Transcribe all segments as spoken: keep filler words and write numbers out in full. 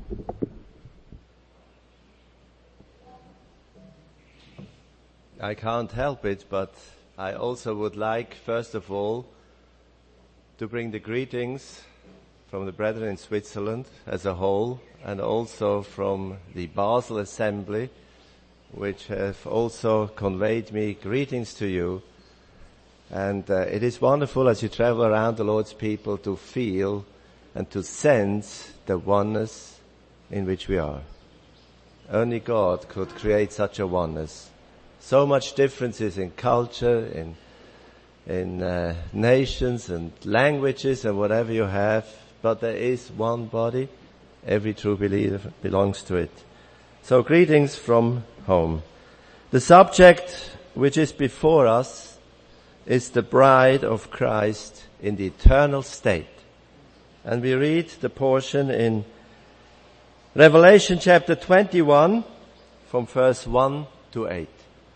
I can't help it, but I also would like, first of all, to bring the greetings from the brethren in Switzerland as a whole, and also from the Basel Assembly, which have also conveyed me greetings to you. And uh, it is wonderful as you travel around the Lord's people to feel and to sense the oneness in which we are. Only God could create such a oneness. So much differences in culture, in in uh, nations and languages and whatever you have, but there is one body. Every true believer belongs to it. So greetings from home. The subject which is before us is the bride of Christ in the eternal state. And we read the portion in Revelation chapter twenty-one from verse one to eight.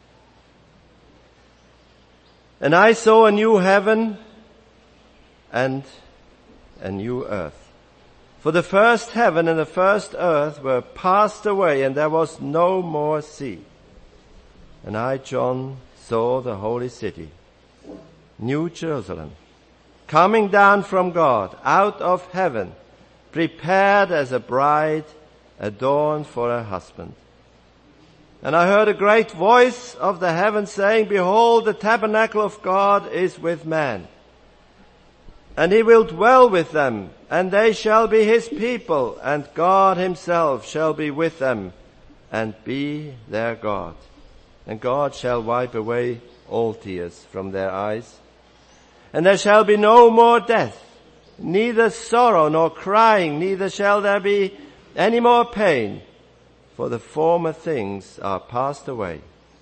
And I saw a new heaven and a new earth. For the first heaven and the first earth were passed away, and there was no more sea. And I, John, saw the holy city, New Jerusalem, coming down from God, out of heaven, prepared as a bride adorned for her husband. And I heard a great voice of the heaven saying, Behold, the tabernacle of God is with man. And he will dwell with them, and they shall be his people, and God himself shall be with them, and be their God. And God shall wipe away all tears from their eyes. And there shall be no more death, neither sorrow nor crying, neither shall there be any more pain, for the former things are passed away.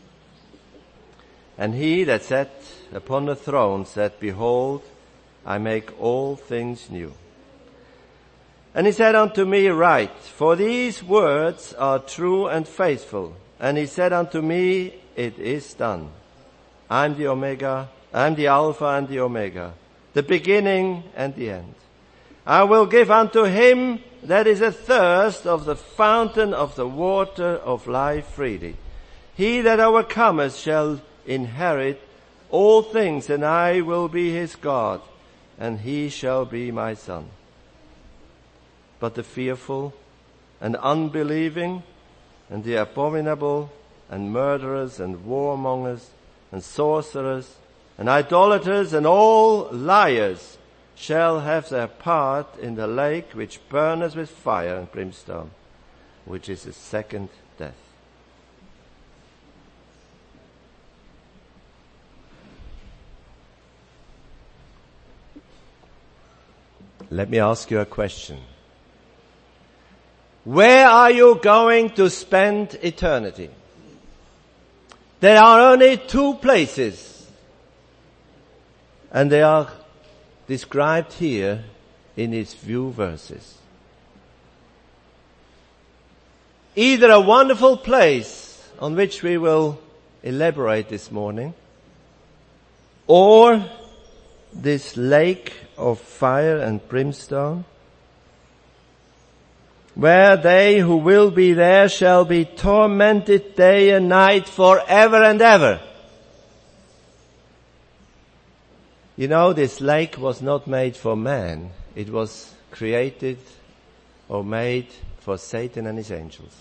And he that sat upon the throne said, Behold, I make all things new. And he said unto me, Write, for these words are true and faithful. And he said unto me, It is done. I am the Omega, I am the Alpha and the Omega, the beginning and the end. I will give unto him that is athirst of the fountain of the water of life freely. He that overcometh shall inherit all things, and I will be his God, and he shall be my son. But the fearful and unbelieving and the abominable and murderers and warmongers and sorcerers and idolaters and all liars shall have their part in the lake which burneth with fire and brimstone, which is the second death. Let me ask you a question. Where are you going to spend eternity? There are only two places, and they are described here in its few verses. Either a wonderful place on which we will elaborate this morning, or this lake of fire and brimstone, where they who will be there shall be tormented day and night forever and ever. You know, this lake was not made for man. It was created or made for Satan and his angels.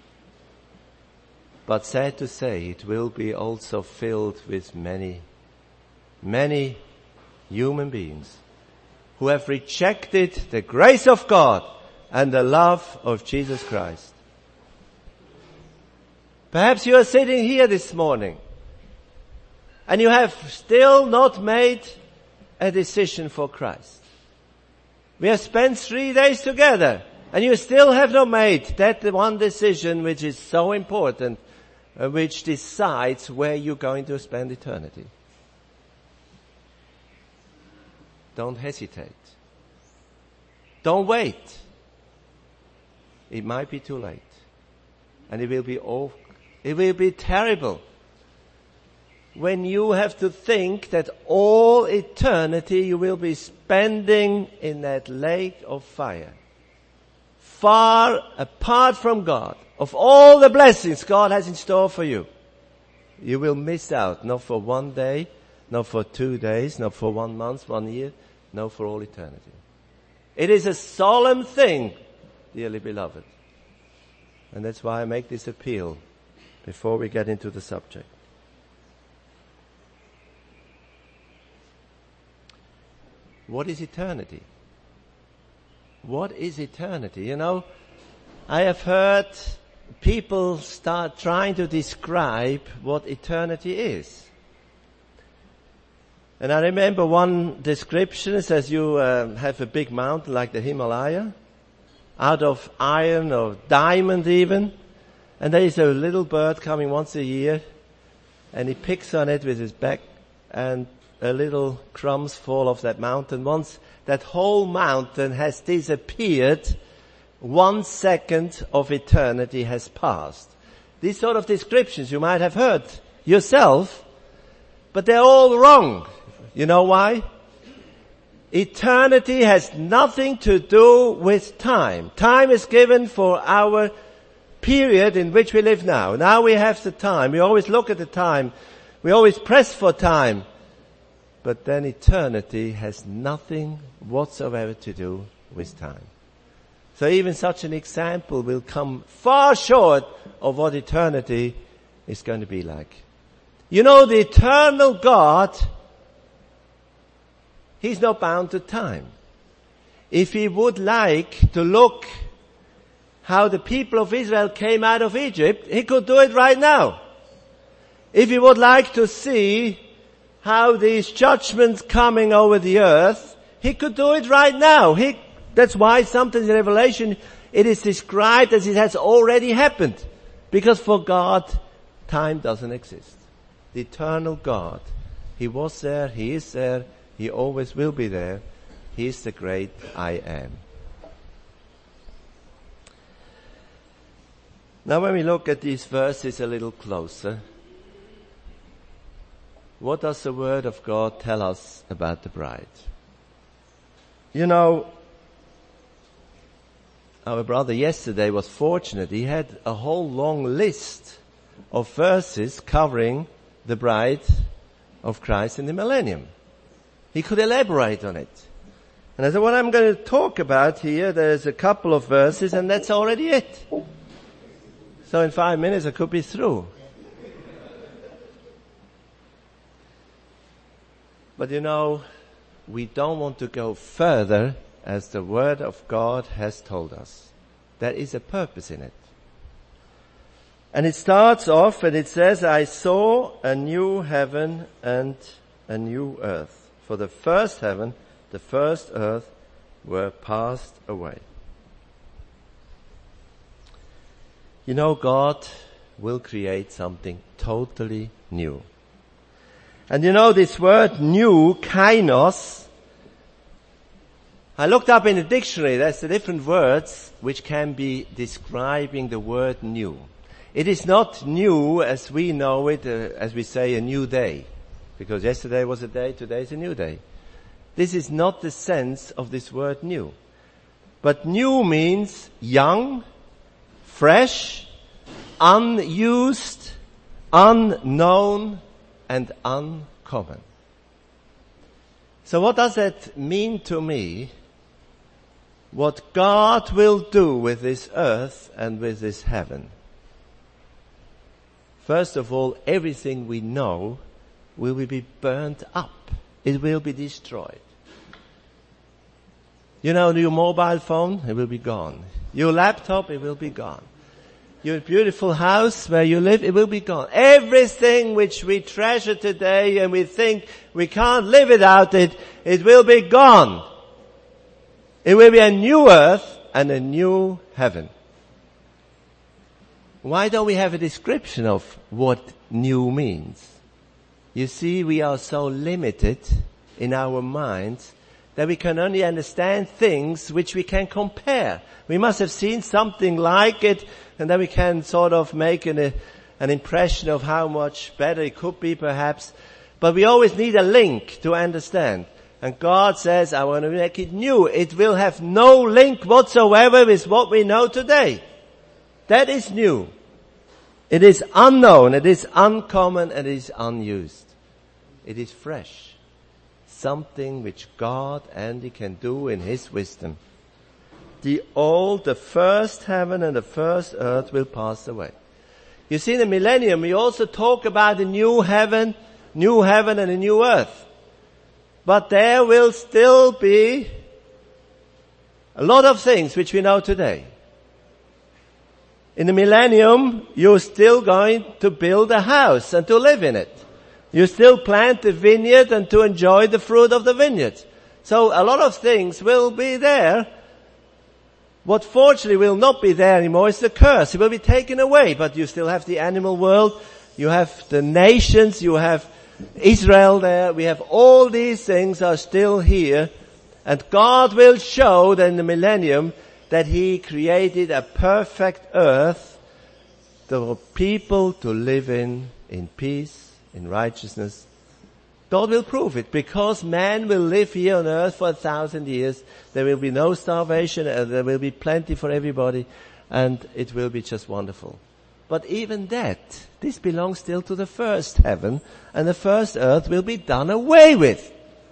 But sad to say, it will be also filled with many, many human beings who have rejected the grace of God and the love of Jesus Christ. Perhaps you are sitting here this morning and you have still not made a decision for Christ. We have spent three days together and you still have not made that one decision which is so important, uh, which decides where you're going to spend eternity. Don't hesitate. Don't wait. It might be too late. And it will be awful. It will be terrible when you have to think that all eternity you will be spending in that lake of fire, far apart from God, of all the blessings God has in store for you, you will miss out, not for one day, not for two days, not for one month, one year, no, for all eternity. It is a solemn thing, dearly beloved. And that's why I make this appeal before we get into the subject. What is eternity? What is eternity? You know, I have heard people start trying to describe what eternity is. And I remember one description says you uh, have a big mountain like the Himalaya, out of iron or diamond even, and there is a little bird coming once a year, and he picks on it with his back, and a little crumbs fall off that mountain. Once that whole mountain has disappeared, one second of eternity has passed. These sort of descriptions you might have heard yourself, but they're all wrong. You know why? Eternity has nothing to do with time. Time is given for our period in which we live now. Now we have the time. We always look at the time. We always press for time. But then eternity has nothing whatsoever to do with time. So even such an example will come far short of what eternity is going to be like. You know, the eternal God, He's not bound to time. If He would like to look how the people of Israel came out of Egypt, He could do it right now. If He would like to see how these judgments coming over the earth, He could do it right now. He, that's why sometimes in Revelation it is described as it has already happened. Because for God, time doesn't exist. The eternal God, He was there, He is there, He always will be there. He is the great I am. Now when we look at these verses a little closer, what does the Word of God tell us about the bride? You know, our brother yesterday was fortunate. He had a whole long list of verses covering the bride of Christ in the millennium. He could elaborate on it. And I said, what I'm going to talk about here, there's a couple of verses and that's already it. So in five minutes I could be through. But you know, we don't want to go further as the Word of God has told us. There is a purpose in it. And it starts off and it says, I saw a new heaven and a new earth. For the first heaven, the first earth were passed away. You know, God will create something totally new. And you know this word new, kainos, I looked up in the dictionary, there's the different words which can be describing the word new. It is not new as we know it, uh, as we say a new day. Because yesterday was a day, today is a new day. This is not the sense of this word new. But new means young, fresh, unused, unknown, and uncommon. So what does that mean to me? What God will do with this earth and with this heaven. First of all, everything we know will be burnt up. It will be destroyed. You know, your mobile phone, it will be gone. Your laptop, it will be gone. Your beautiful house where you live, it will be gone. Everything which we treasure today and we think we can't live without it, it will be gone. It will be a new earth and a new heaven. Why don't we have a description of what new means? You see, we are so limited in our minds that we can only understand things which we can compare. We must have seen something like it, and then we can sort of make an, an impression of how much better it could be perhaps. But we always need a link to understand. And God says, I want to make it new. It will have no link whatsoever with what we know today. That is new. It is unknown, it is uncommon, and it is unused. It is fresh. Something which God and He can do in His wisdom. The old, the first heaven and the first earth will pass away. You see, in the millennium, we also talk about the new heaven, new heaven and a new earth. But there will still be a lot of things which we know today. In the millennium, you're still going to build a house and to live in it. You still plant a vineyard and to enjoy the fruit of the vineyard. So a lot of things will be there. What fortunately will not be there anymore is the curse. It will be taken away, but you still have the animal world. You have the nations. You have Israel there. We have all these things are still here. And God will show that in the millennium that He created a perfect earth for people to live in, in peace, in righteousness. God will prove it, because man will live here on earth for a thousand years. There will be no starvation, and there will be plenty for everybody, and it will be just wonderful. But even that, this belongs still to the first heaven, and the first earth will be done away with.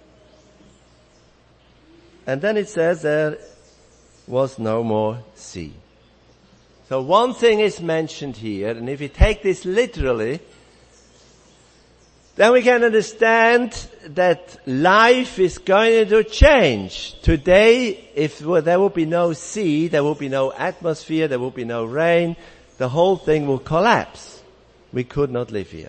And then it says there was no more sea. So one thing is mentioned here, and if you take this literally, then we can understand that life is going to change. Today, if there will be no sea, there will be no atmosphere, there will be no rain, the whole thing will collapse. We could not live here.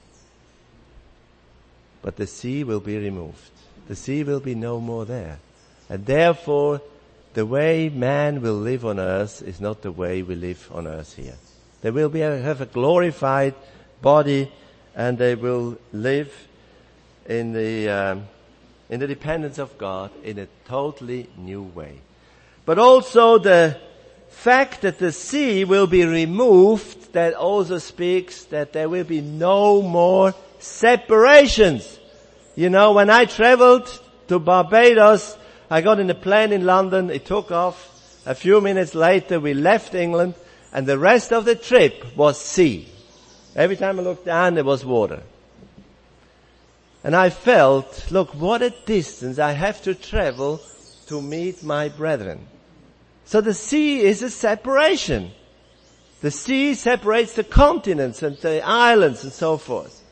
But the sea will be removed. The sea will be no more there. And therefore, the way man will live on earth is not the way we live on earth here. They will be, have a glorified body, and they will live in the, um, in the dependence of God in a totally new way. But also the fact that the sea will be removed, that also speaks that there will be no more separations. You know, when I traveled to Barbados, I got in a plane in London, it took off. A few minutes later we left England, and the rest of the trip was sea. Every time I looked down, there was water. And I felt, look, what a distance I have to travel to meet my brethren. So the sea is a separation. The sea separates the continents and the islands and so forth.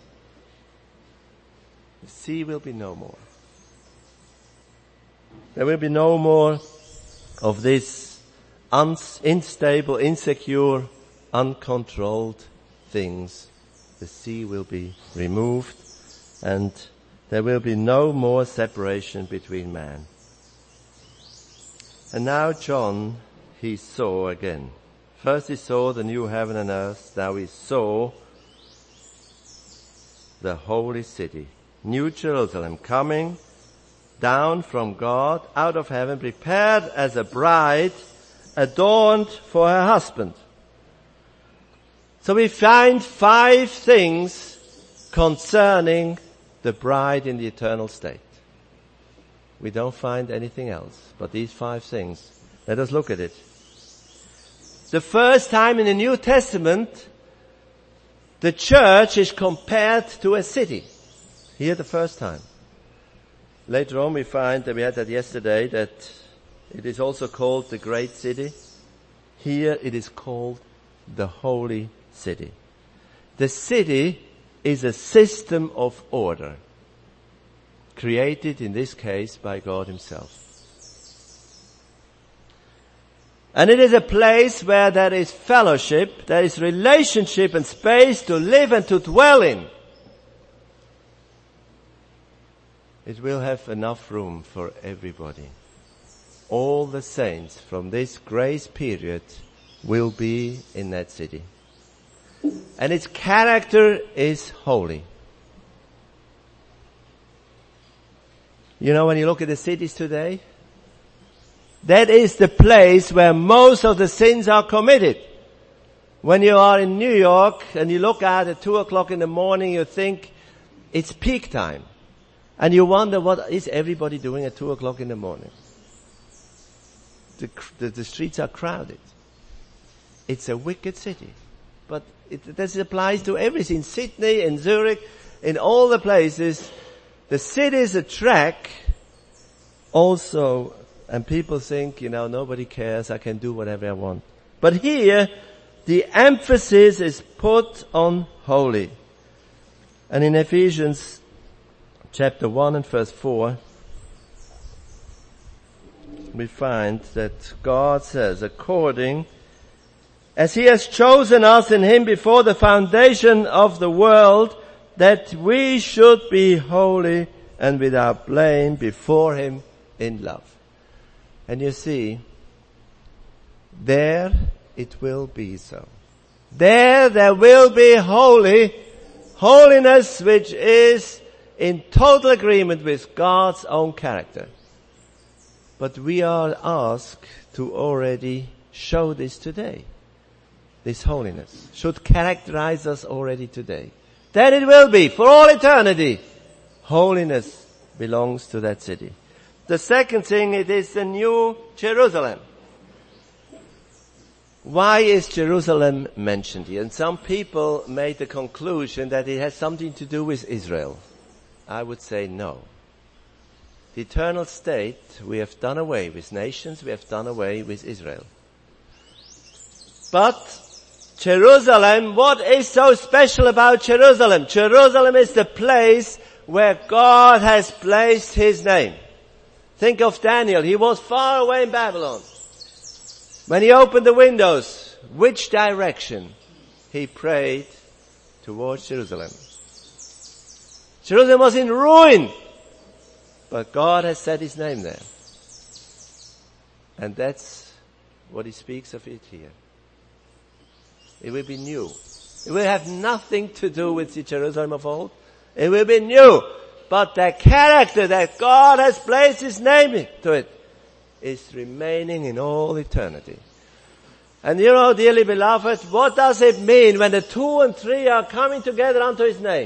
The sea will be no more. There will be no more of this unstable, insecure, uncontrolled things. The sea will be removed, and there will be no more separation between man. And now John, he saw again. First he saw the new heaven and earth. Now he saw the holy city, New Jerusalem, coming down from God out of heaven, prepared as a bride adorned for her husband. So we find five things concerning the bride in the eternal state. We don't find anything else but these five things. Let us look at it. The first time in the New Testament, the church is compared to a city. Here the first time. Later on we find that we had that yesterday, that it is also called the great city. Here it is called the holy city. The city is a system of order, created in this case by God Himself. And it is a place where there is fellowship, there is relationship and space to live and to dwell in. It will have enough room for everybody. All the saints from this grace period will be in that city. And its character is holy. You know, when you look at the cities today, that is the place where most of the sins are committed. When you are in New York and you look out at two o'clock in the morning, you think it's peak time. And you wonder, what is everybody doing at two o'clock in the morning? The, the, the streets are crowded. It's a wicked city. But it, this applies to everything. Sydney, in Zurich, in all the places. The cities attract also, and people think, you know, nobody cares, I can do whatever I want. But here, the emphasis is put on holy. And in Ephesians chapter one and verse four, we find that God says, according as he has chosen us in him before the foundation of the world, that we should be holy and without blame before him in love. And you see, there it will be so. There there will be holy, holiness which is in total agreement with God's own character. But we are asked to already show this today. This holiness should characterize us already today. Then it will be for all eternity. Holiness belongs to that city. The second thing, it is the new Jerusalem. Why is Jerusalem mentioned here? And some people made the conclusion that it has something to do with Israel. I would say no. The eternal state, we have done away with nations, we have done away with Israel. But Jerusalem, what is so special about Jerusalem? Jerusalem is the place where God has placed his name. Think of Daniel. He was far away in Babylon. When he opened the windows, which direction? He prayed towards Jerusalem. Jerusalem was in ruin, but God has set his name there. And that's what he speaks of it here. It will be new. It will have nothing to do with the Jerusalem of old. It will be new. But the character that God has placed his name to it is remaining in all eternity. And you know, dearly beloved, what does it mean when the two and three are coming together unto his name?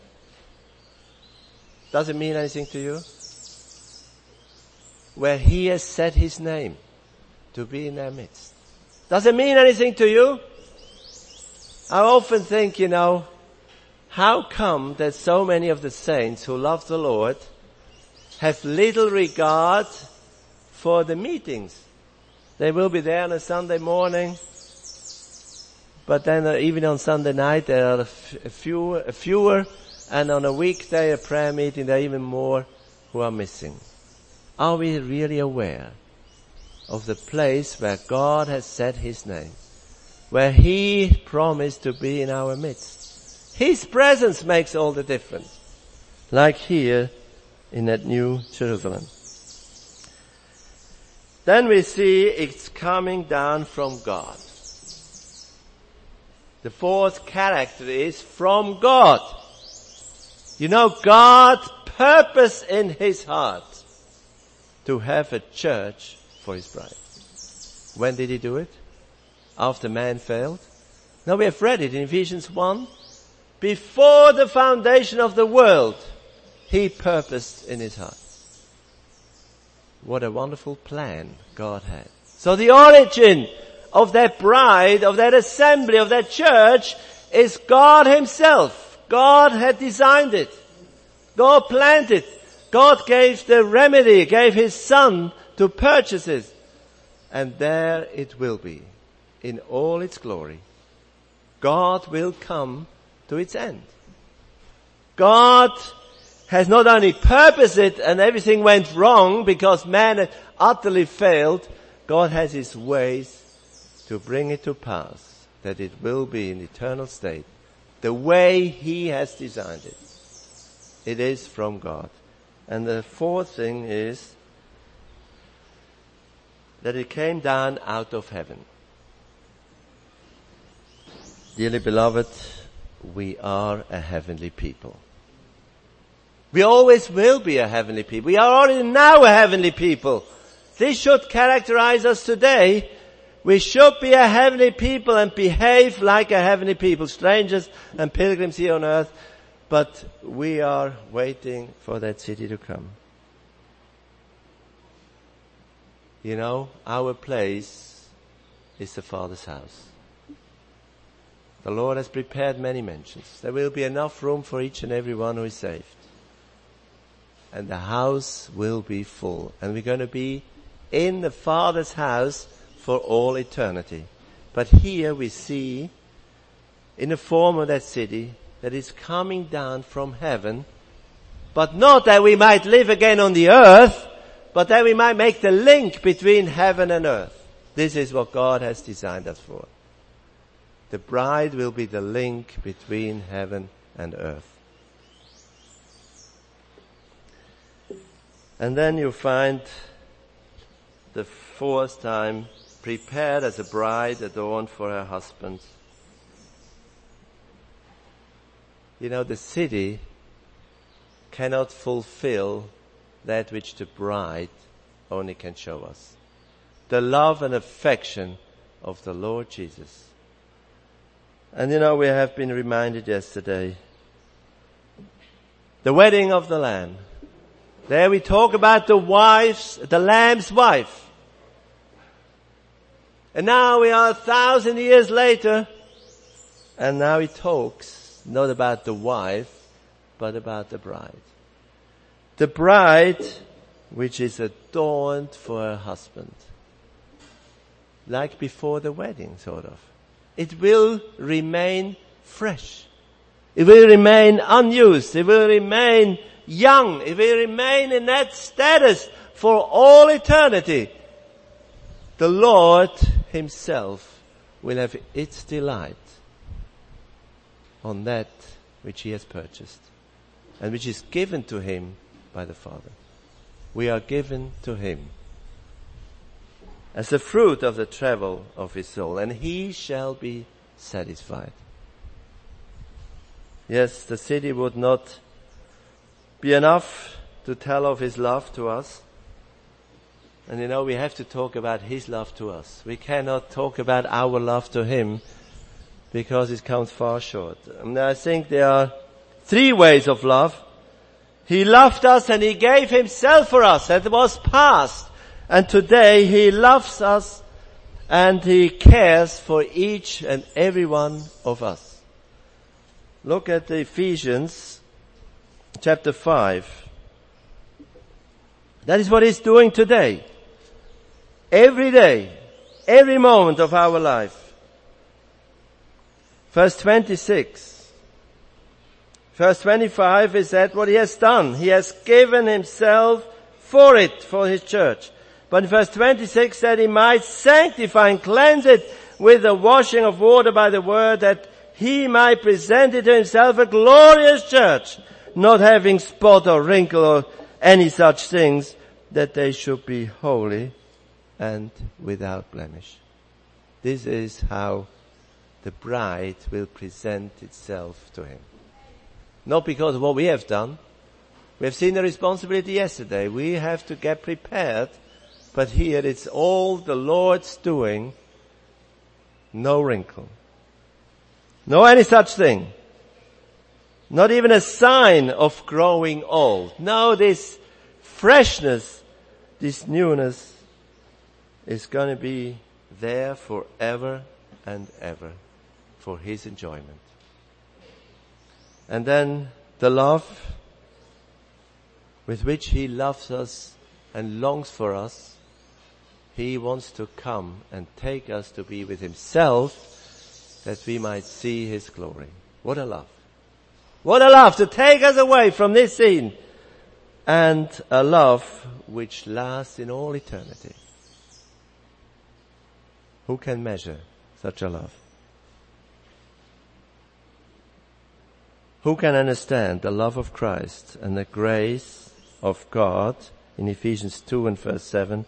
Does it mean anything to you? Where he has set his name to be in their midst. Does it mean anything to you? I often think, you know, how come that so many of the saints who love the Lord have little regard for the meetings? They will be there on a Sunday morning, but then uh, even on Sunday night there are a, f- a, few, a fewer, and on a weekday, a prayer meeting, there are even more who are missing. Are we really aware of the place where God has set his name? Where he promised to be in our midst. His presence makes all the difference. Like here in that new Jerusalem. Then we see it's coming down from God. The fourth character is from God. You know, God purposed in his heart to have a church for his bride. When did he do it? After man failed? Now we have read it in Ephesians one. Before the foundation of the world, he purposed in his heart. What a wonderful plan God had. So the origin of that bride, of that assembly, of that church is God himself. God had designed it. God planned it. God gave the remedy, gave his son to purchase it. And there it will be. In all its glory. God will come to its end. God has not only purposed it and everything went wrong because man had utterly failed, God has his ways to bring it to pass, that it will be in eternal state, the way he has designed it. It is from God. And the fourth thing is that it came down out of heaven. Dearly beloved, we are a heavenly people. We always will be a heavenly people. We are already now a heavenly people. This should characterize us today. We should be a heavenly people and behave like a heavenly people, strangers and pilgrims here on earth. But we are waiting for that city to come. You know, our place is the Father's house. The Lord has prepared many mansions. There will be enough room for each and every one who is saved. And the house will be full. And we're going to be in the Father's house for all eternity. But here we see, in the form of that city, that is coming down from heaven, but not that we might live again on the earth, but that we might make the link between heaven and earth. This is what God has designed us for. The bride will be the link between heaven and earth. And then you find the fourth time, prepared as a bride adorned for her husband. You know, the city cannot fulfill that which the bride only can show us. The love and affection of the Lord Jesus. And you know, we have been reminded yesterday, the wedding of the Lamb. There we talk about the wife's, the Lamb's wife. And now we are a thousand years later, and now he talks not about the wife, but about the bride. The bride which is adorned for her husband. Like before the wedding, sort of. It will remain fresh. It will remain unused. It will remain young. It will remain in that status for all eternity. The Lord himself will have its delight on that which he has purchased and which is given to him by the Father. We are given to him as the fruit of the travel of his soul, and he shall be satisfied. Yes, the city would not be enough to tell of his love to us. And you know, we have to talk about his love to us. We cannot talk about our love to him because it comes far short. And I think there are three ways of love. He loved us and he gave himself for us. That was past. And today he loves us and he cares for each and every one of us. Look at the Ephesians chapter five. That is what he's doing today. Every day, every moment of our life. Verse twenty-six. Verse twenty-five is that what he has done. He has given himself for it, for his church. But in verse twenty-six, that he might sanctify and cleanse it with the washing of water by the word, that he might present it to himself a glorious church, not having spot or wrinkle or any such things, that they should be holy and without blemish. This is how the bride will present itself to him. Not because of what we have done. We have seen the responsibility yesterday. We have to get prepared. But here it's all the Lord's doing. No wrinkle. No any such thing. Not even a sign of growing old. No, this freshness, this newness is going to be there forever and ever for his enjoyment. And then the love with which he loves us and longs for us, he wants to come and take us to be with himself that we might see his glory. What a love. What a love to take us away from this scene. And a love which lasts in all eternity. Who can measure such a love? Who can understand the love of Christ and the grace of God in Ephesians two and verse seven?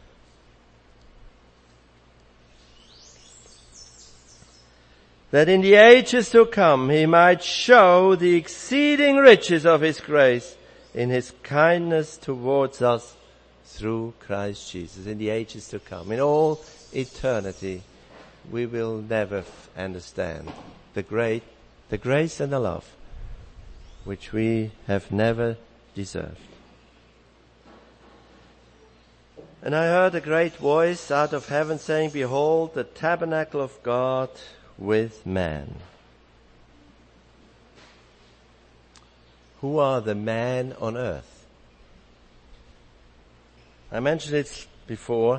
That in the ages to come he might show the exceeding riches of his grace in his kindness towards us through Christ Jesus. In the ages to come, in all eternity, we will never understand the great, the grace and the love which we have never deserved. And I heard a great voice out of heaven saying, "Behold, the tabernacle of God with man." Who are the men on earth? I mentioned it before.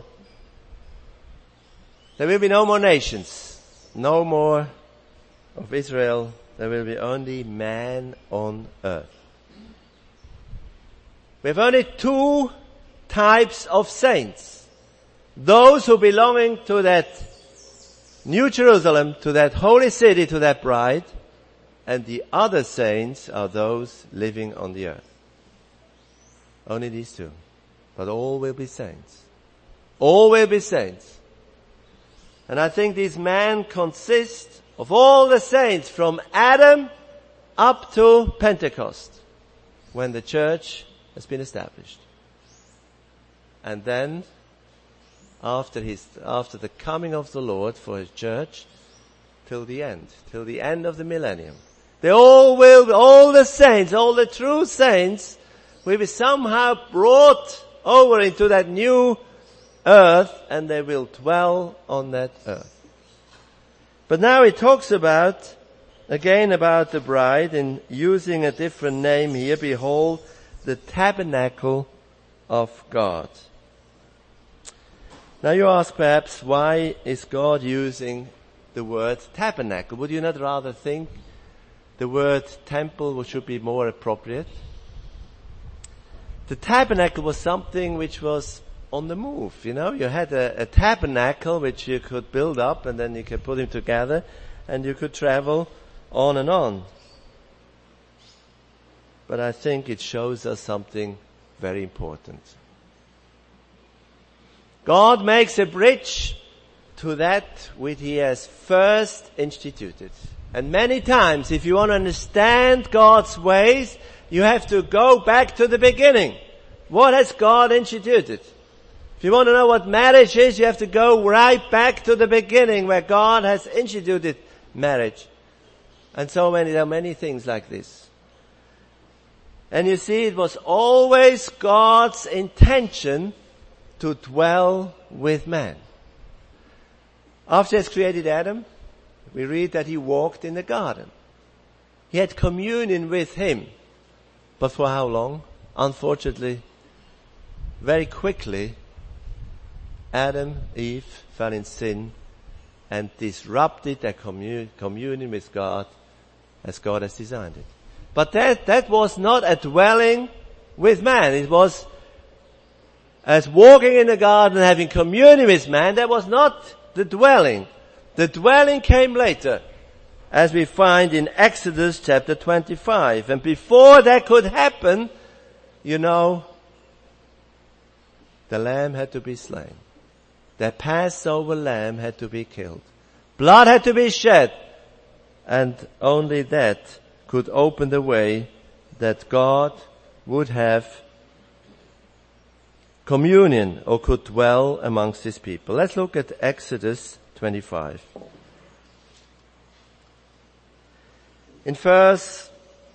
There will be no more nations, no more of Israel. There will be only man on earth. We have only two types of saints. Those who belonging to that New Jerusalem, to that holy city, to that bride, and the other saints are those living on the earth. Only these two. But all will be saints. All will be saints. And I think these men consist of all the saints from Adam up to Pentecost, when the church has been established. And then, after his, after the coming of the Lord for his church, till the end, till the end of the millennium. They all will, all the saints, all the true saints will be somehow brought over into that new earth, and they will dwell on that earth. But now he talks about, again about the bride, in using a different name here. Behold, the tabernacle of God. Now you ask perhaps, why is God using the word tabernacle? Would you not rather think the word temple should be more appropriate? The tabernacle was something which was on the move, you know. You had a, a tabernacle which you could build up, and then you could put them together, and you could travel on and on. But I think it shows us something very important. God makes a bridge to that which he has first instituted. And many times, if you want to understand God's ways, you have to go back to the beginning. What has God instituted? If you want to know what marriage is, you have to go right back to the beginning where God has instituted marriage. And so many, there are many things like this. And you see, it was always God's intention to dwell with man. After he has created Adam, we read that he walked in the garden. He had communion with him. But for how long? Unfortunately, very quickly, Adam, Eve fell in sin and disrupted their commun- communion with God as God has designed it. But that, that was not a dwelling with man. It was as walking in the garden and having communion with man. That was not the dwelling. The dwelling came later, as we find in Exodus chapter twenty-five. And before that could happen, you know, the lamb had to be slain. The Passover lamb had to be killed. Blood had to be shed. And only that could open the way that God would have communion or could dwell amongst his people. Let's look at Exodus twenty-five. In verse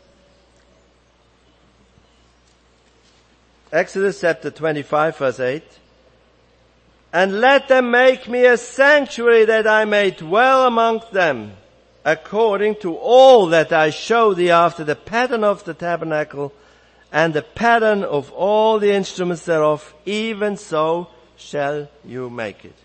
Exodus chapter twenty-five, verse eight. And let them make me a sanctuary that I may dwell amongst them, according to all that I show thee after the pattern of the tabernacle and the pattern of all the instruments thereof, even so shall you make it.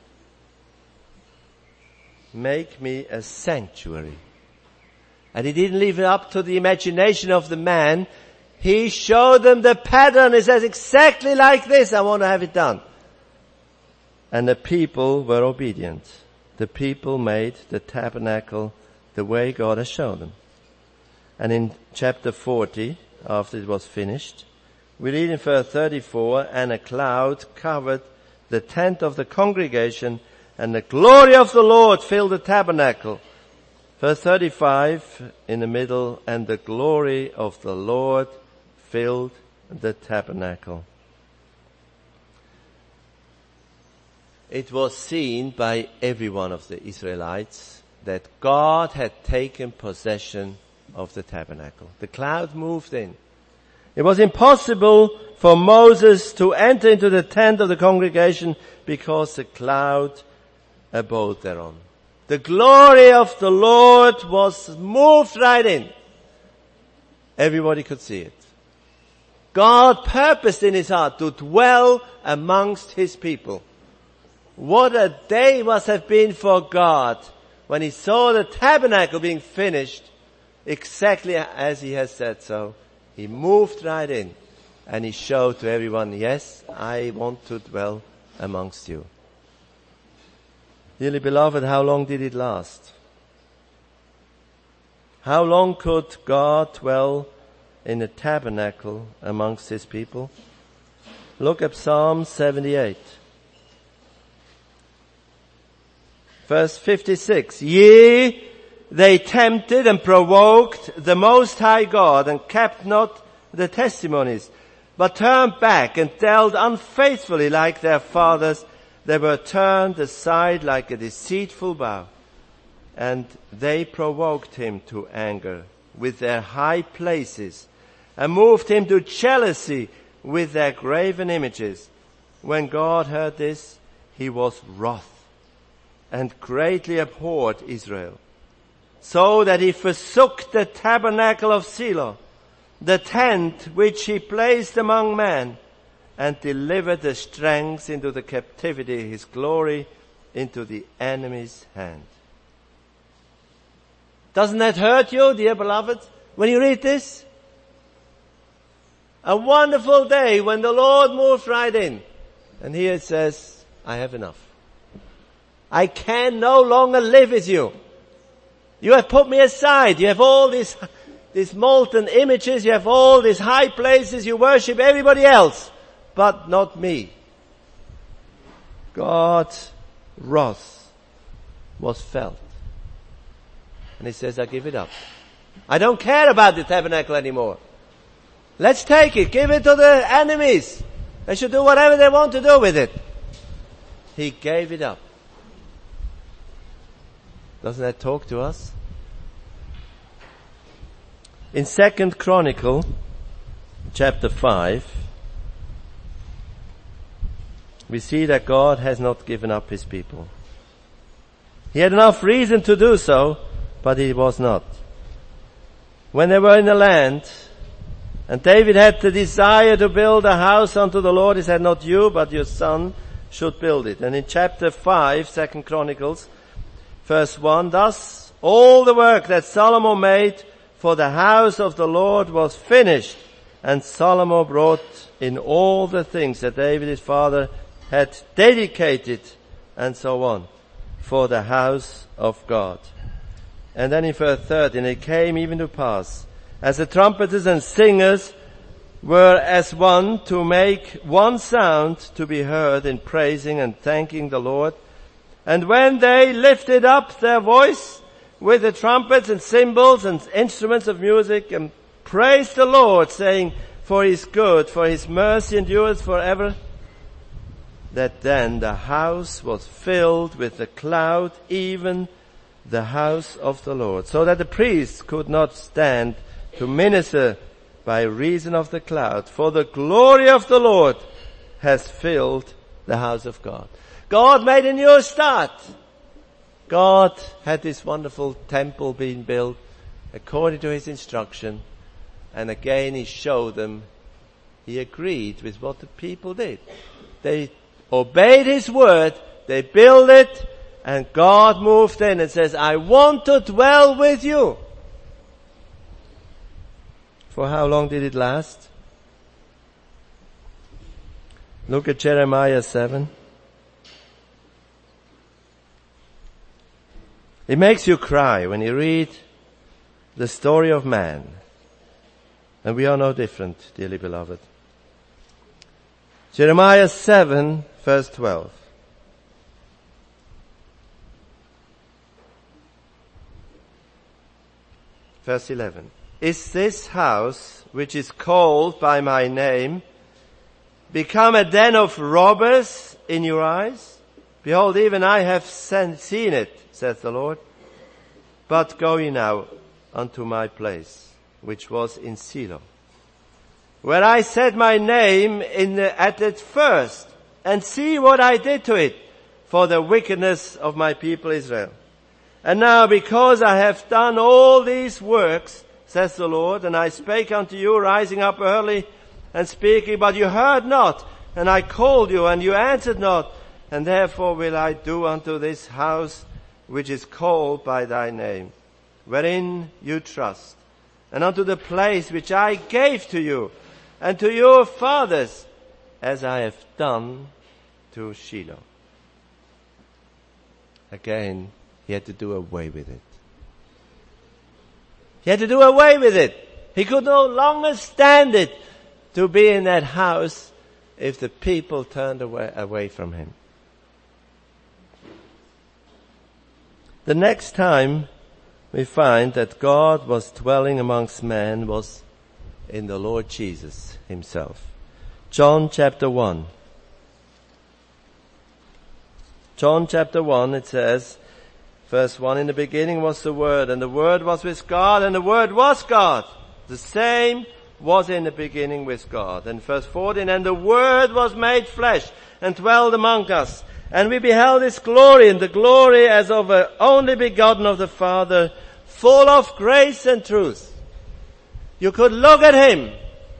Make me a sanctuary. And he didn't leave it up to the imagination of the man. He showed them the pattern. He says, exactly like this, I want to have it done. And the people were obedient. The people made the tabernacle the way God has shown them. And in chapter forty, after it was finished, we read in verse thirty-four, and a cloud covered the tent of the congregation, and the glory of the Lord filled the tabernacle. Verse thirty-five in the middle, and the glory of the Lord filled the tabernacle. It was seen by every one of the Israelites that God had taken possession of the tabernacle. The cloud moved in. It was impossible for Moses to enter into the tent of the congregation because the cloud abode thereon. The glory of the Lord was moved right in. Everybody could see it. God purposed in his heart to dwell amongst his people. What a day must have been for God when he saw the tabernacle being finished exactly as he has said so. He moved right in and he showed to everyone, yes, I want to dwell amongst you. Dearly beloved, how long did it last? How long could God dwell in a tabernacle amongst his people? Look at Psalm seventy-eight. Verse fifty-six. Yea, they tempted and provoked the Most High God and kept not the testimonies, but turned back and dealt unfaithfully like their fathers. They were turned aside like a deceitful bow, and they provoked him to anger with their high places and moved him to jealousy with their graven images. When God heard this, he was wroth and greatly abhorred Israel, so that he forsook the tabernacle of Shiloh, the tent which he placed among men, and delivered the strength into the captivity, his glory into the enemy's hand. Doesn't that hurt you, dear beloved, when you read this? A wonderful day when the Lord moved right in. And here it says, I have enough. I can no longer live with you. You have put me aside. You have all these, these molten images. You have all these high places. You worship everybody else, but not me. God's wrath was felt. And he says, I give it up. I don't care about the tabernacle anymore. Let's take it. Give it to the enemies. They should do whatever they want to do with it. He gave it up. Doesn't that talk to us? In Second Chronicle, chapter five, we see that God has not given up his people. He had enough reason to do so, but he was not. When they were in the land, and David had the desire to build a house unto the Lord, he said, not you, but your son should build it. And in chapter five, Second Chronicles, verse one, thus all the work that Solomon made for the house of the Lord was finished, and Solomon brought in all the things that David his father had dedicated, and so on, for the house of God. And then in verse thirteen, it came even to pass, as the trumpeters and singers were as one to make one sound to be heard in praising and thanking the Lord. And when they lifted up their voice with the trumpets and cymbals and instruments of music and praised the Lord, saying, for his good, for his mercy endures forever, that then the house was filled with the cloud, even the house of the Lord, so that the priests could not stand to minister by reason of the cloud, for the glory of the Lord has filled the house of God. God made a new start. God had this wonderful temple being built according to his instruction, and again he showed them, he agreed with what the people did. They obeyed his word, they built it, and God moved in and says, I want to dwell with you. For how long did it last? Look at Jeremiah seven. It makes you cry when you read the story of man. And we are no different, dearly beloved. Jeremiah seven, verse twelve. Verse eleven. Is this house, which is called by my name, become a den of robbers in your eyes? Behold, even I have seen it, says the Lord. But go ye now, unto my place, which was in Shiloh, where I set my name in the, at it first, and see what I did to it for the wickedness of my people Israel. And now because I have done all these works, says the Lord, and I spake unto you, rising up early and speaking, but you heard not, and I called you, and you answered not, and therefore will I do unto this house which is called by thy name, wherein you trust, and unto the place which I gave to you, and to your fathers, as I have done to Shiloh. Again, he had to do away with it. He had to do away with it. He could no longer stand it to be in that house if the people turned away, away from him. The next time we find that God was dwelling amongst men was in the Lord Jesus himself. John chapter one. John chapter one, it says, verse one, in the beginning was the Word, and the Word was with God, and the Word was God. The same was in the beginning with God. And verse fourteen, and the Word was made flesh, and dwelled among us. And we beheld his glory, and the glory as of a only begotten of the Father, full of grace and truth. You could look at him.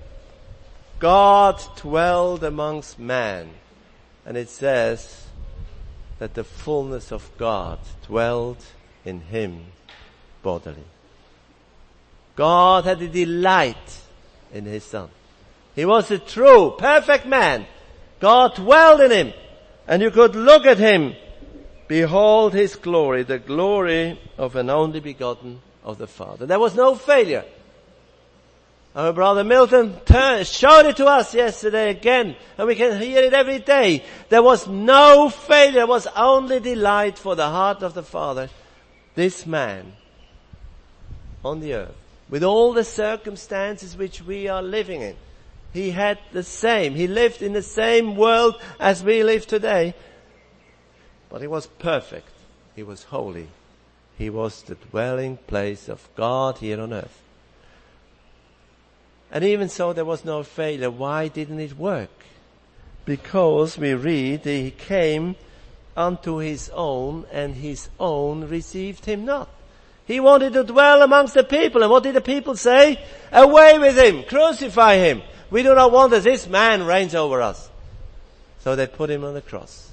God dwelled amongst man. And it says that the fullness of God dwelled in him bodily. God had a delight in his Son. He was a true, perfect man. God dwelled in him. And you could look at him, behold his glory, the glory of an only begotten of the Father. There was no failure. Our brother Milton turned, showed it to us yesterday again, and we can hear it every day. There was no failure, there was only delight for the heart of the Father. This man on the earth, with all the circumstances which we are living in, he had the same. He lived in the same world as we live today. But he was perfect. He was holy. He was the dwelling place of God here on earth. And even so, there was no failure. Why didn't it work? Because we read, he came unto his own, and his own received him not. He wanted to dwell amongst the people. And what did the people say? Away with him. Crucify him. We do not want that this man reigns over us. So they put him on the cross.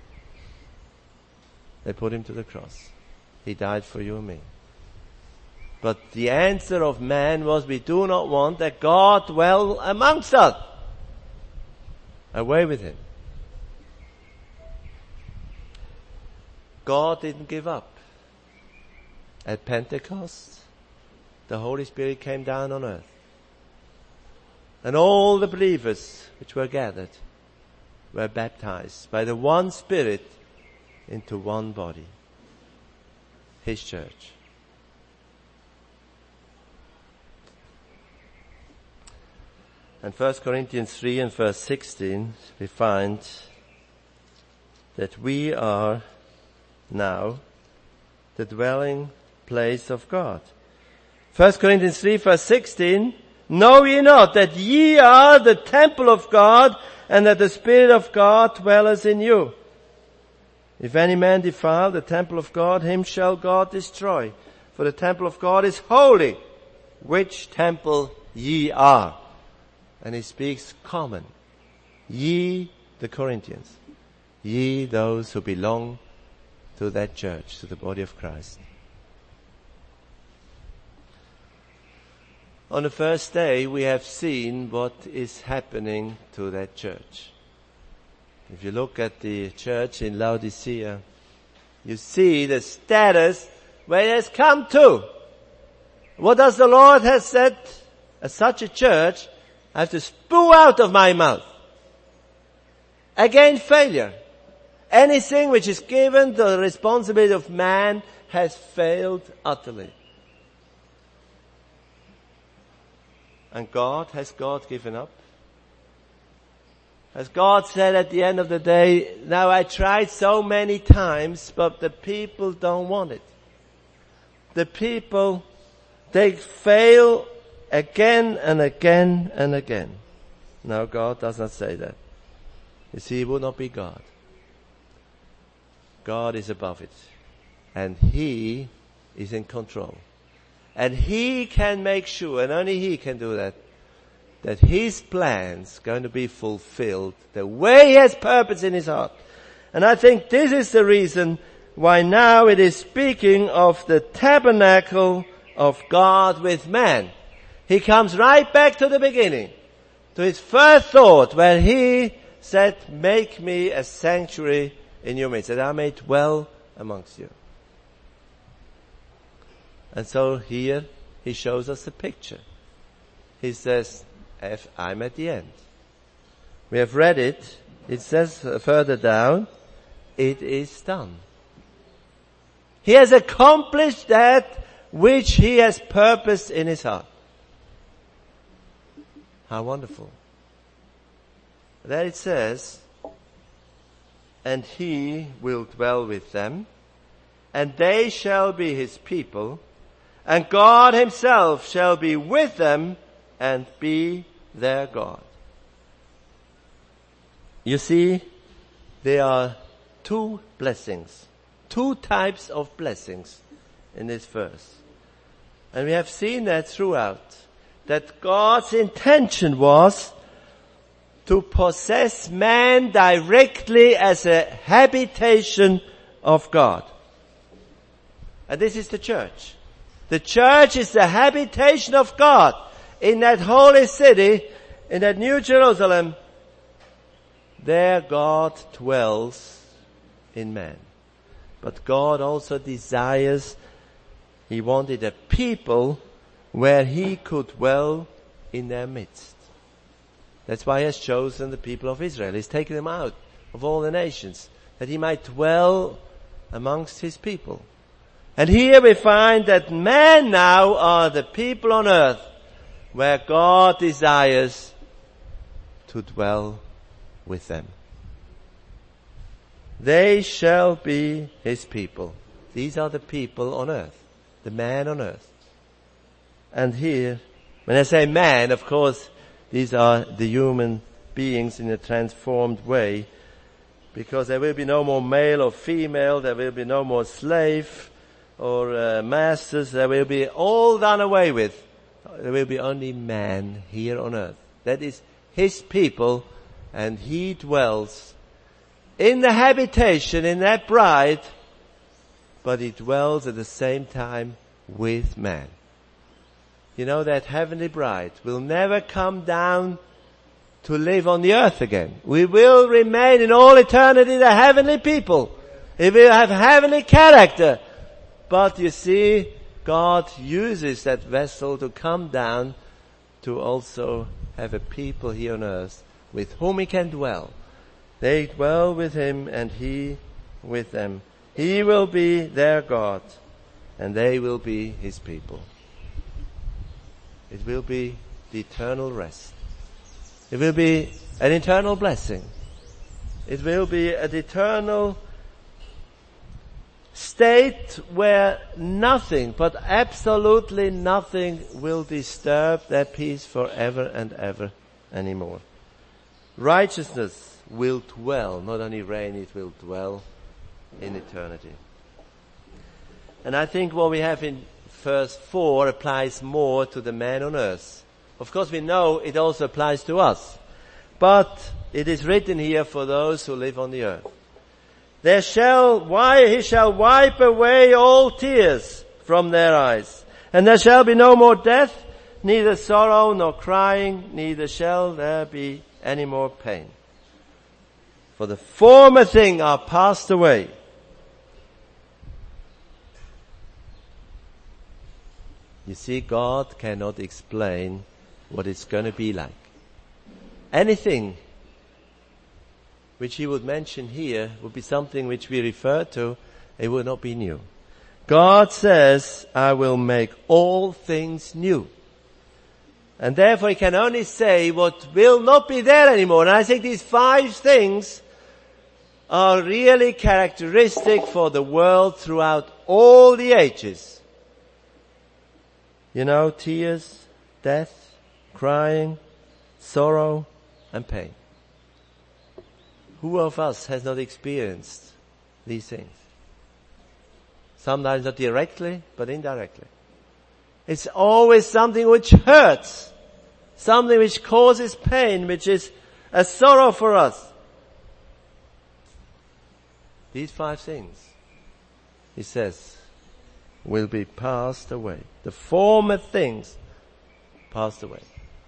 They put him to the cross. He died for you and me. But the answer of man was, we do not want that God dwell amongst us. Away with him. God didn't give up. At Pentecost, the Holy Spirit came down on earth. And all the believers which were gathered were baptized by the one Spirit into one body. His church. And First Corinthians three and verse sixteen, we find that we are now the dwelling place of God. First Corinthians three verse sixteen, know ye not that ye are the temple of God, and that the Spirit of God dwelleth in you? If any man defile the temple of God, him shall God destroy. For the temple of God is holy, which temple ye are. And he speaks common. Ye, the Corinthians. Ye, those who belong to that church, to the body of Christ. On the first day, we have seen what is happening to that church. If you look at the church in Laodicea, you see the status where it has come to. What does the Lord have said? As such a church, I have to spew out of my mouth. Again, failure. Anything which is given to the responsibility of man has failed utterly. And God, has God given up? Has God said at the end of the day, now I tried so many times, but the people don't want it. The people They fail again and again and again. No, God does not say that. You see, it would not be God. God is above it. And He is in control. And He can make sure, and only He can do that, that His plan's going to be fulfilled the way He has purpose in His heart. And I think this is the reason why now it is speaking of the tabernacle of God with man. He comes right back to the beginning, to His first thought, where He said, make me a sanctuary in your midst, that I may dwell amongst you. And so here He shows us the picture. He says, if I'm at the end. We have read it. It says further down, it is done. He has accomplished that which He has purposed in His heart. How wonderful. There it says, and He will dwell with them, and they shall be His people, and God Himself shall be with them and be their God. You see, there are two blessings, two types of blessings in this verse. And we have seen that throughout, that God's intention was to possess man directly as a habitation of God. And this is the church. The church is the habitation of God in that holy city, in that New Jerusalem. There God dwells in man. But God also desires, He wanted a people where He could dwell in their midst. That's why He has chosen the people of Israel. He's taken them out of all the nations, that He might dwell amongst His people. And here we find that men now are the people on earth where God desires to dwell with them. They shall be His people. These are the people on earth, the man on earth. And here, when I say man, of course, these are the human beings in a transformed way, because there will be no more male or female, there will be no more slave or uh, masters, there will be all done away with. There will be only man here on earth. That is His people, and He dwells in the habitation, in that bride, but He dwells at the same time with man. You know, that heavenly bride will never come down to live on the earth again. We will remain in all eternity the heavenly people. We will have heavenly character. But you see, God uses that vessel to come down to also have a people here on earth with whom He can dwell. They dwell with Him and He with them. He will be their God and they will be His people. It will be the eternal rest. It will be an eternal blessing. It will be an eternal state where nothing, but absolutely nothing, will disturb that peace forever and ever anymore. Righteousness will dwell, not only reign, it will dwell in eternity. And I think what we have in verse four applies more to the man on earth. Of course we know it also applies to us, but it is written here for those who live on the earth. There shall, why, He shall wipe away all tears from their eyes, and there shall be no more death, neither sorrow nor crying, neither shall there be any more pain. For the former thing are passed away. You see, God cannot explain what it's going to be like. Anything which He would mention here would be something which we refer to, it would not be new. God says, I will make all things new. And therefore He can only say what will not be there anymore. And I think these five things are really characteristic for the world throughout all the ages. You know, tears, death, crying, sorrow, and pain. Who of us has not experienced these things? Sometimes not directly, but indirectly. It's always something which hurts, something which causes pain, which is a sorrow for us. These five things, he says, will be passed away. The former things passed away.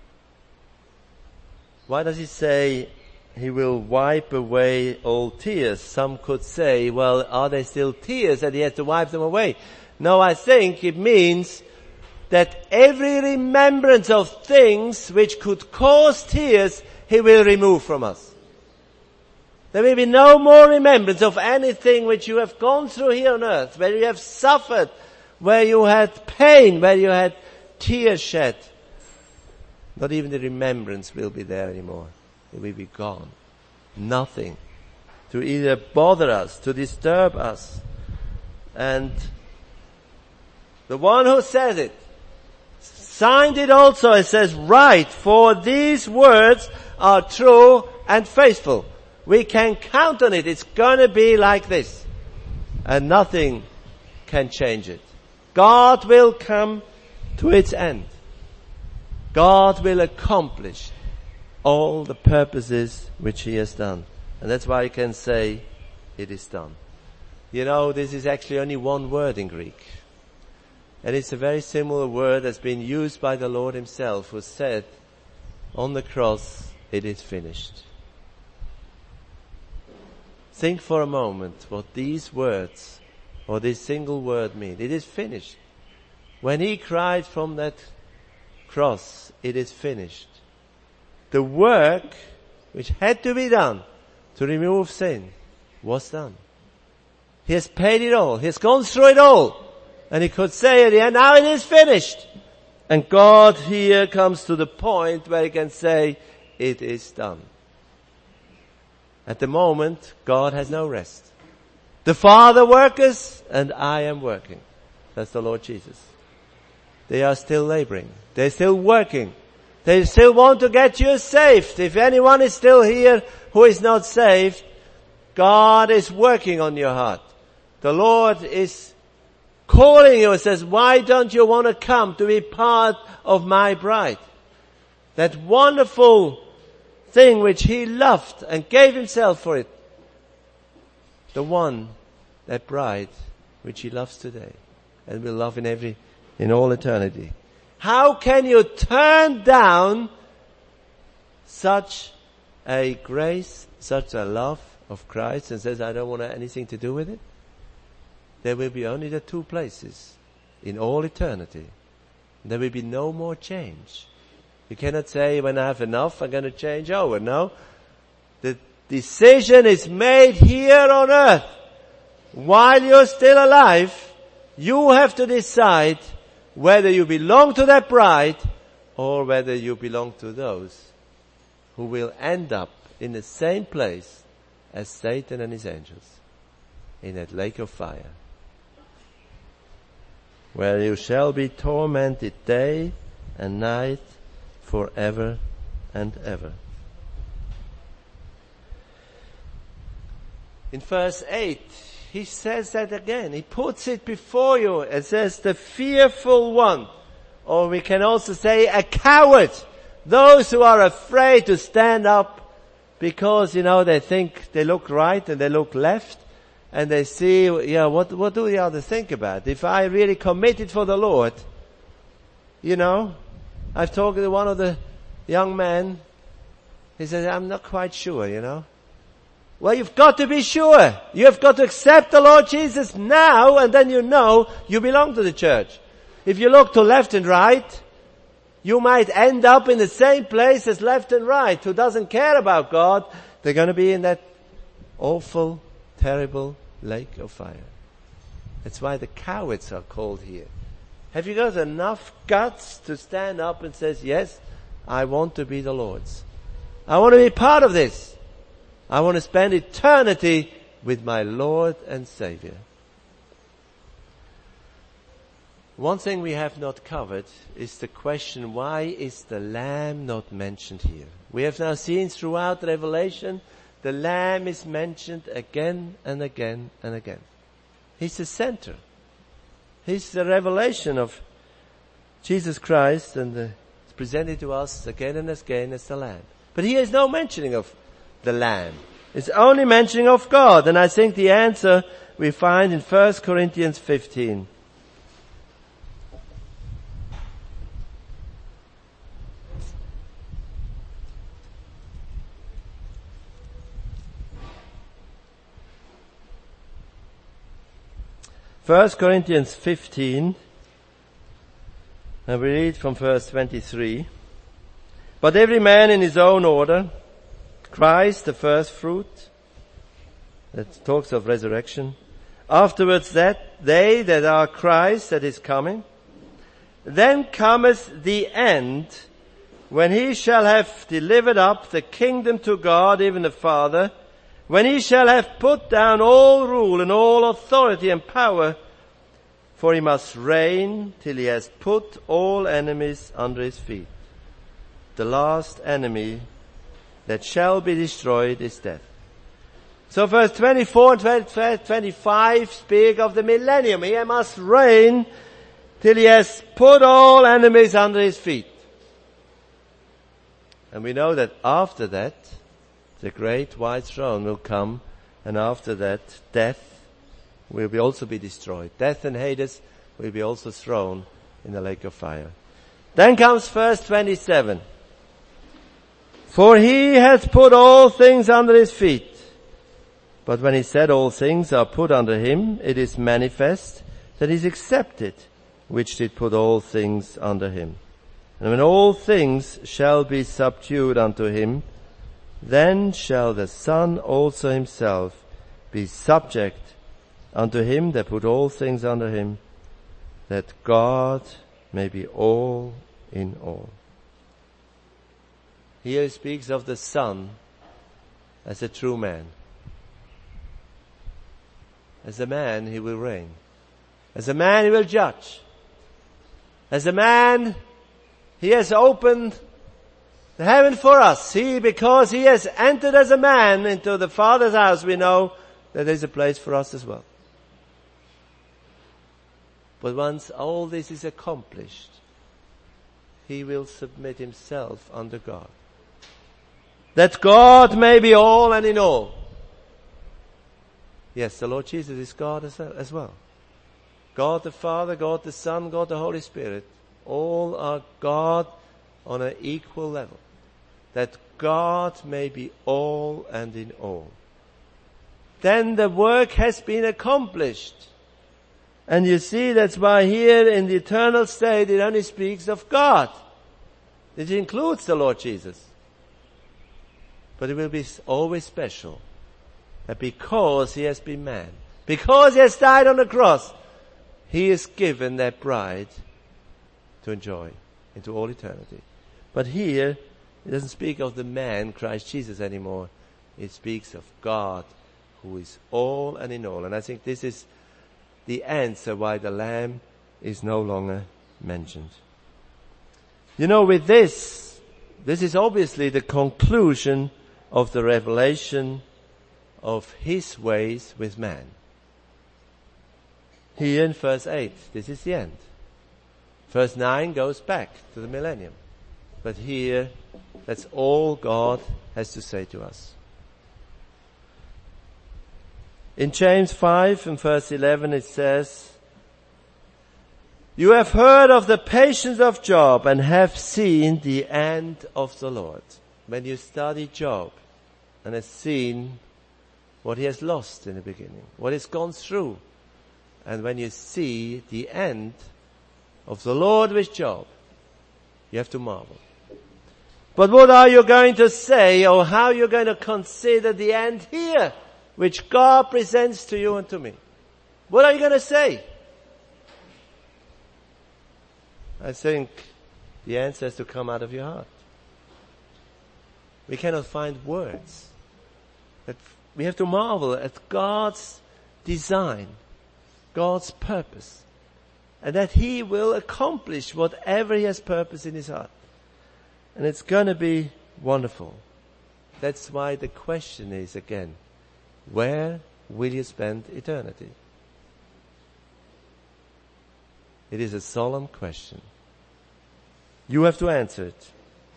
Why does he say he will wipe away all tears? Some could say, well, are there still tears that he has to wipe them away? No, I think it means that every remembrance of things which could cause tears, he will remove from us. There will be no more remembrance of anything which you have gone through here on earth, where you have suffered, where you had pain, where you had tears shed. Not even the remembrance will be there anymore. It will be gone. Nothing to either bother us, to disturb us. And the one who says it signed it also. It says, "Write, for these words are true and faithful." We can count on it. It's going to be like this. And nothing can change it. God will come to its end. God will accomplish all the purposes which he has done. And that's why you can say, it is done. You know, this is actually only one word in Greek. And it's a very similar word that's been used by the Lord himself, who said on the cross, it is finished. Think for a moment what these words, or this single word mean. It is finished. When he cried from that cross, it is finished. The work which had to be done to remove sin was done. He has paid it all. He has gone through it all. And he could say at the end, now it is finished. And God here comes to the point where he can say, it is done. At the moment, God has no rest. The Father worketh, and I am working. That's the Lord Jesus. They are still laboring. They're still working. They still want to get you saved. If anyone is still here who is not saved, God is working on your heart. The Lord is calling you and says, why don't you want to come to be part of my bride? That wonderful thing which he loved and gave himself for it. The one, that bride, which he loves today and will love in every, in all eternity. How can you turn down such a grace, such a love of Christ and says, I don't want anything to do with it? There will be only the two places in all eternity. There will be no more change. You cannot say, when I have enough, I'm going to change over. No. The decision is made here on earth. While you're still alive, you have to decide whether you belong to that bride or whether you belong to those who will end up in the same place as Satan and his angels, in that lake of fire, where you shall be tormented day and night forever and ever. In verse eight, he says that again. He puts it before you. It says, the fearful one. Or we can also say a coward. Those who are afraid to stand up because, you know, they think they look right and they look left. And they see, yeah, what, what do the others think about? If I really committed for the Lord, you know, I've talked to one of the young men. He says, I'm not quite sure, you know. Well, you've got to be sure. You have got to accept the Lord Jesus now, and then you know you belong to the church. If you look to left and right, you might end up in the same place as left and right. Who doesn't care about God? They're going to be in that awful, terrible lake of fire. That's why the cowards are called here. Have you got enough guts to stand up and say, yes, I want to be the Lord's. I want to be part of this. I want to spend eternity with my Lord and Savior. One thing we have not covered is the question, why is the Lamb not mentioned here? We have now seen throughout Revelation, the Lamb is mentioned again and again and again. He's the center. He's the revelation of Jesus Christ, and the, it's presented to us again and again as the Lamb. But here is no mentioning of the Lamb. It's only mentioning of God. And I think the answer we find in First Corinthians fifteen. First Corinthians fifteen, and we read from verse twenty-three. But every man in his own order, Christ the first fruit, that talks of resurrection. Afterwards that, they that are Christ that is coming. Then cometh the end, when he shall have delivered up the kingdom to God, even the Father, when he shall have put down all rule and all authority and power, for he must reign till he has put all enemies under his feet. The last enemy that shall be destroyed is death. So verse twenty-four and twenty-five speak of the millennium. He must reign till he has put all enemies under his feet. And we know that after that, the great white throne will come, and after that, death will be also be destroyed. Death and Hades will be also thrown in the lake of fire. Then comes verse twenty-seven. For he hath put all things under his feet. But when he said all things are put under him, it is manifest that he is accepted, which did put all things under him. And when all things shall be subdued unto him, then shall the Son also himself be subject unto him that put all things under him, that God may be all in all. Here he speaks of the Son as a true man. As a man he will reign. As a man he will judge. As a man he has opened the heaven for us. He, because he has entered as a man into the Father's house, we know that there is a place for us as well. But once all this is accomplished, he will submit himself under God. That God may be all and in all. Yes, the Lord Jesus is God as well. God the Father, God the Son, God the Holy Spirit. All are God on an equal level. That God may be all and in all. Then the work has been accomplished. And you see, that's why here in the eternal state it only speaks of God. It includes the Lord Jesus. But it will be always special. That because he has been man, because he has died on the cross, he is given that bride to enjoy into all eternity. But here, it doesn't speak of the man, Christ Jesus, anymore. It speaks of God, who is all and in all. And I think this is the answer why the Lamb is no longer mentioned. You know, with this, this is obviously the conclusion of the revelation of his ways with man. Here in verse eight, this is the end. Verse nine goes back to the millennium. But here, that's all God has to say to us. In James five and verse eleven it says, you have heard of the patience of Job and have seen the end of the Lord. When you study Job and have seen what he has lost in the beginning, what he's gone through, and when you see the end of the Lord with Job, you have to marvel. But what are you going to say, or how you're going to consider the end here, which God presents to you and to me? What are you going to say? I think the answer has to come out of your heart. We cannot find words. But we have to marvel at God's design, God's purpose. and that He will accomplish whatever He has purpose in His heart. And it's going to be wonderful. That's why the question is again, where will you spend eternity? It is a solemn question. You have to answer it.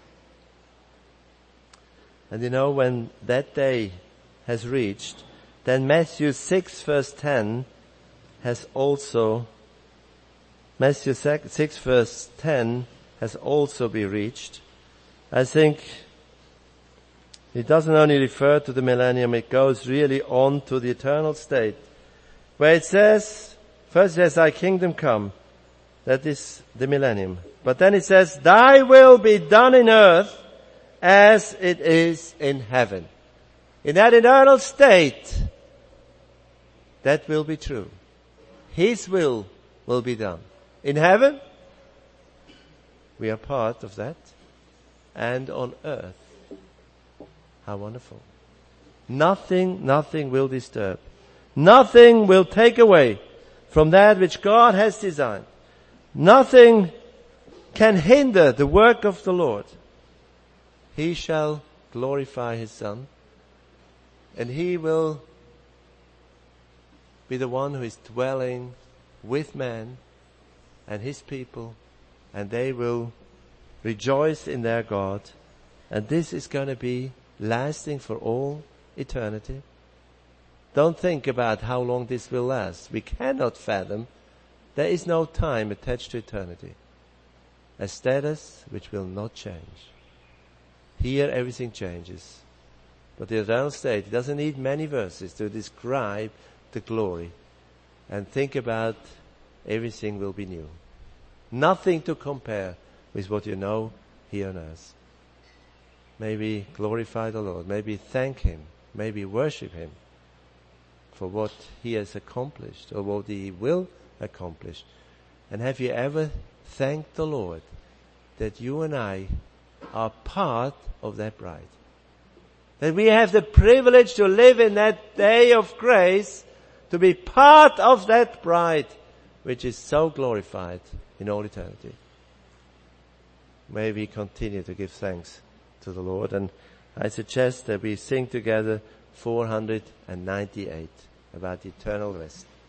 And you know, when that day has reached, then Matthew six verse ten has also, Matthew six verse ten has also been reached. I think it doesn't only refer to the millennium, it goes really on to the eternal state. Where it says, first it says, thy kingdom come. That is the millennium. But then it says, thy will be done in earth as it is in heaven. In that eternal state, that will be true. His will will be done. In heaven, we are part of that. And on earth, how wonderful. Nothing, nothing will disturb. Nothing will take away from that which God has designed. Nothing can hinder the work of the Lord. He shall glorify His Son, and He will be the one who is dwelling with man and His people, and they will rejoice in their God. And this is going to be lasting for all eternity. Don't think about how long this will last. We cannot fathom. There is no time attached to eternity. A status which will not change. Here everything changes. But the eternal state, it doesn't need many verses to describe the glory. And think about everything will be new. Nothing to compare with what you know here on earth. Maybe glorify the Lord. Maybe thank Him. Maybe worship Him for what He has accomplished or what He will accomplish. And have you ever thanked the Lord that you and I are part of that bride? That we have the privilege to live in that day of grace, to be part of that bride which is so glorified in all eternity. May we continue to give thanks to the Lord. And I suggest that we sing together four hundred ninety-eight about eternal rest.